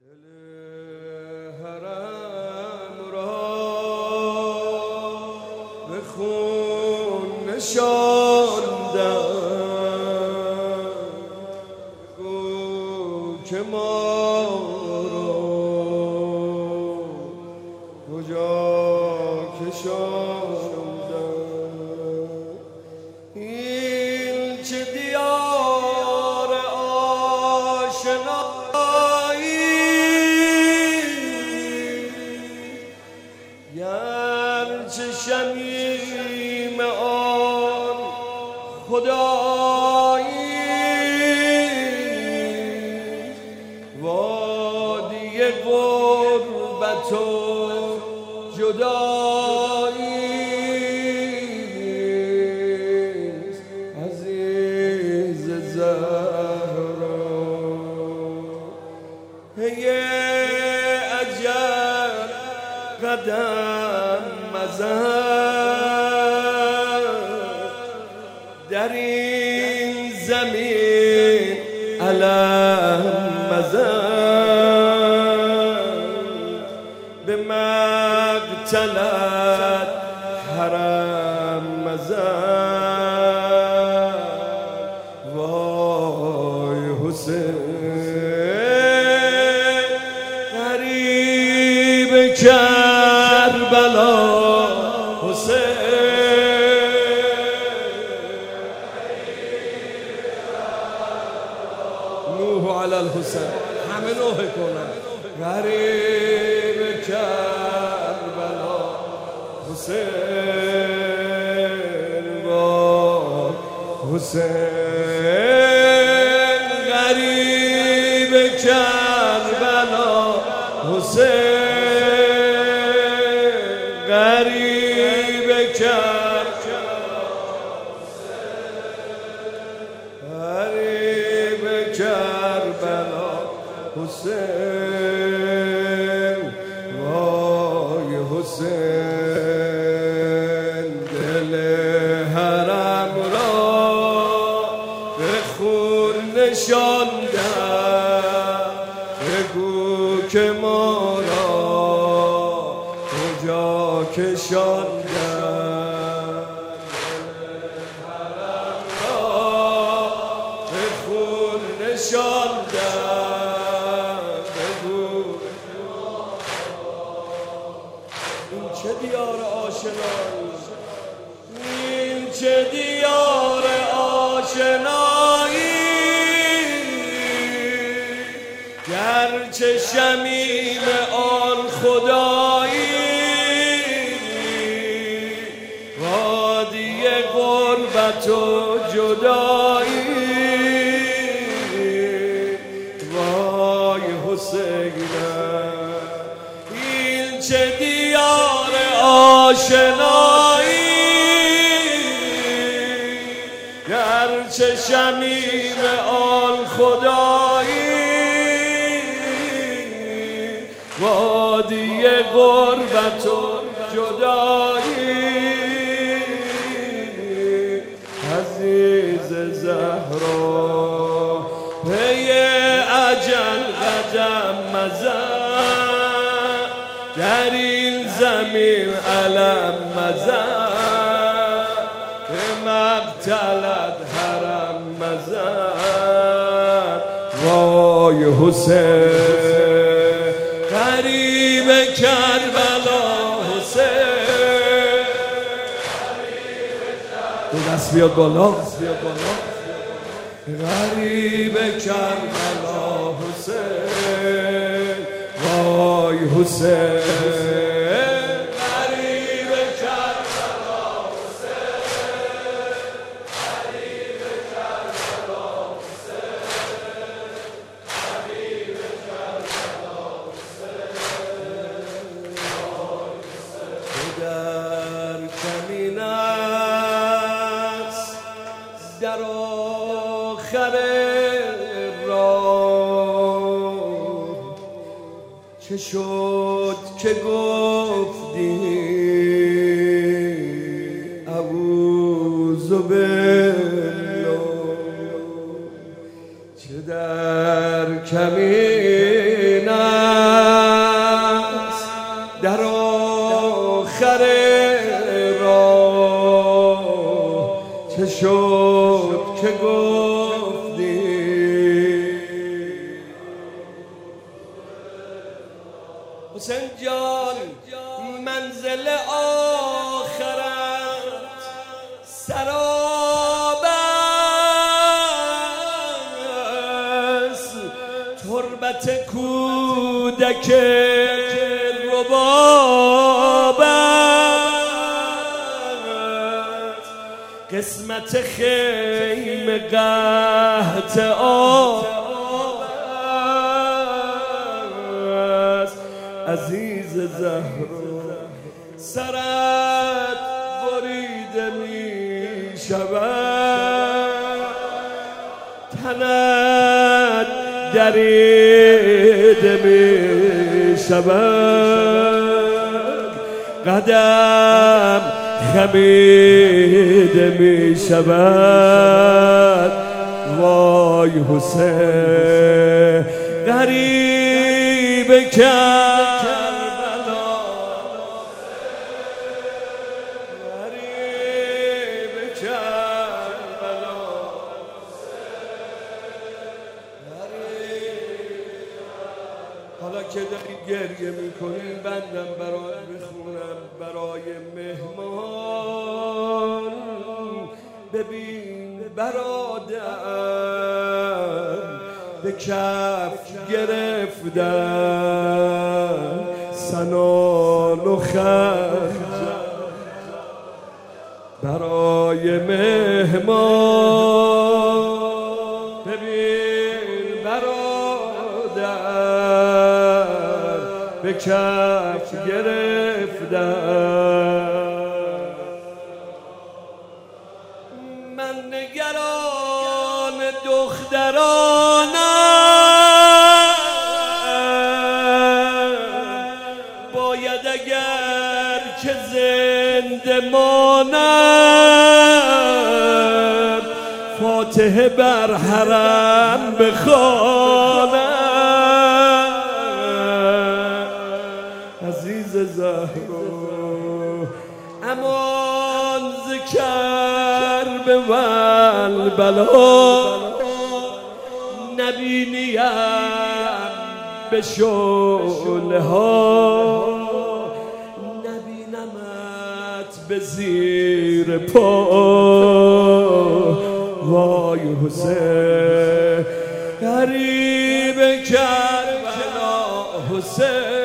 دل حرم را به خون نشاندم، گو که ما را کجا کشاندم. این چه دیار آشنایی، گرچه شمیم آن خدایی، وادی غربت و جدایی، عزیز زهرا هی اجل قدم مزن، در این زمین علم مزن، به مقتلت حرم مزن. وای حسین غریب کربلا، نوح علی الحسین، همه نوح کنن. غریب کربلا حسین، وای حسین غریب کربلا حسین، غریب کربلا حسین، وای حسین دل حرم را به خون نشاندم، بگو که ما را کجا کشاندم. این چه دیار آشنایی، این چه دیار آشنایی، گرچه شمیم آن خدایی، وادی غربت و جدایی، حسینم این چه دیار آشنایی، گرچه شمیم آن خدایی، وادی غربت و جدایی، عزیز زهرا پی اجل قدم مزن، در این زمین علم مزن، به مقتلت حرم مزن. وای حسین غریب کربلا حسین، دو دست بیاد بالا، غریب کربلا حسین، وای حسین غریب کربلا حسین، غریب کربلا حسین، غریب کربلا حسین. در کمین است در آخر چه شد که گفتی اعوذ بالله، چه در کمین حسین جان منزل آخرت سراب است، تربت کودک رباب است، قسمت خیمه قحط آب است. عزیز زهرا سرت بریده می شود، تنت دریده می شود، قدم خمیده می شود. وای حسین غریب کربلا، غریب کربلا، حالا که داری گریه میکنی بندم برای بخونم برای مهمان. ببین برادر به کف گرفتن سنان و خنجر برای مهمان. ببین برادر به کف گرفتن. من نگران دخترانم، باید اگر که زنده مانم فاتحه بر حرم بخوانم. عزیز زهرا امان ز کرب و البلا، نبینیم به شعله ها، نبینمت به زیر پا. وای حسین غریب کربلا، حسین